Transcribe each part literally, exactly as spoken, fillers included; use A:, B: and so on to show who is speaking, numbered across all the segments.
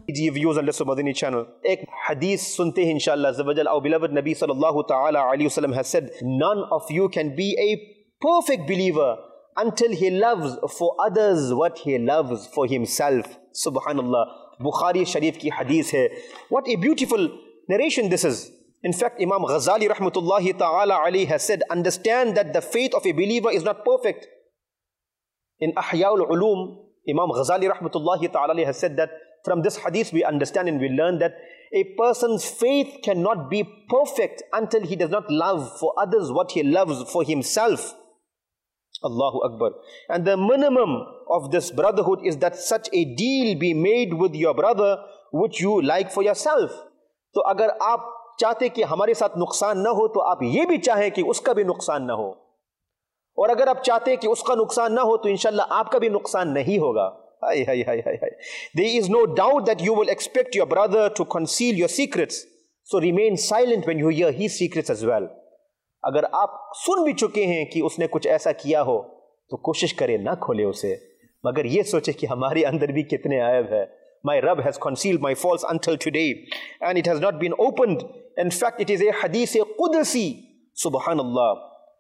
A: Dear viewers on Lesser Madani channel, ek hadith sunte hain inshallah azza wa jal. Our beloved Nabi sallallahu ta'ala alayhi wasallam has said, none of you can be a perfect believer until he loves for others what he loves for himself. Subhanallah. Bukhari Sharif ki hadith hai. What a beautiful narration this is. In fact, Imam Ghazali rahmatullahi ta'ala alayhi has said, understand that the faith of a believer is not perfect. In Ahya'ul Ulum, Imam Ghazali rahmatullahi ta'ala alayhi has said that from this hadith we understand and we learn that a person's faith cannot be perfect until he does not love for others what he loves for himself. Allahu Akbar. And the minimum of this brotherhood is that such a deal be made with your brother which you like for yourself. So agar aap chahte ki hamare sath nuqsaan na ho, to aap ye bhi chahe ki uska bhi nuqsaan na ho. और अगर आप चाहते हैं कि उसका नुकसान ना हो तो इंशाल्लाह आपका भी नुकसान नहीं होगा. Hi, hi, hi, hi, hi. There is no doubt that you will expect your brother to conceal your secrets. So remain silent when you hear his secrets as well. अगर आप सुन भी चुके हैं कि उसने कुछ ऐसा किया हो तो कोशिश करें ना खोले उसे, मगर ये सोचे कि हमारे अंदर भी कितने ऐब है. My Rabb has concealed my faults until today and it has not been opened. In fact, it is a hadith qudsi. Subhanallah.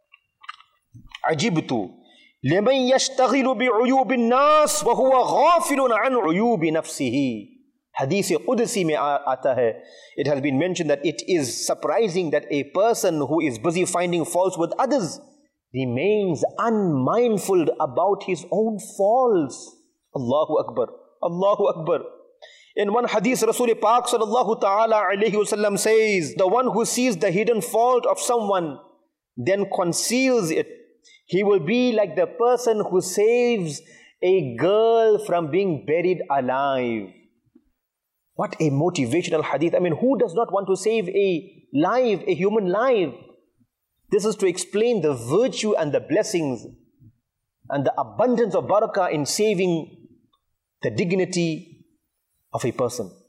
A: عجبت لمن يشتغل بعيوب الناس وهو غافل عن عيوب نفسه. Hadith Qudsi mein aata hai. It has been mentioned that it is surprising that a person who is busy finding faults with others remains unmindful about his own faults. Allahu Akbar. Allahu Akbar. In one hadith, Rasul Pak sallallahu ta'ala alayhi wasallam says, the one who sees the hidden fault of someone then conceals it, he will be like the person who saves a girl from being buried alive. What a motivational hadith. I mean, who does not want to save a life, a human life? This is to explain the virtue and the blessings and the abundance of barakah in saving the dignity of a person.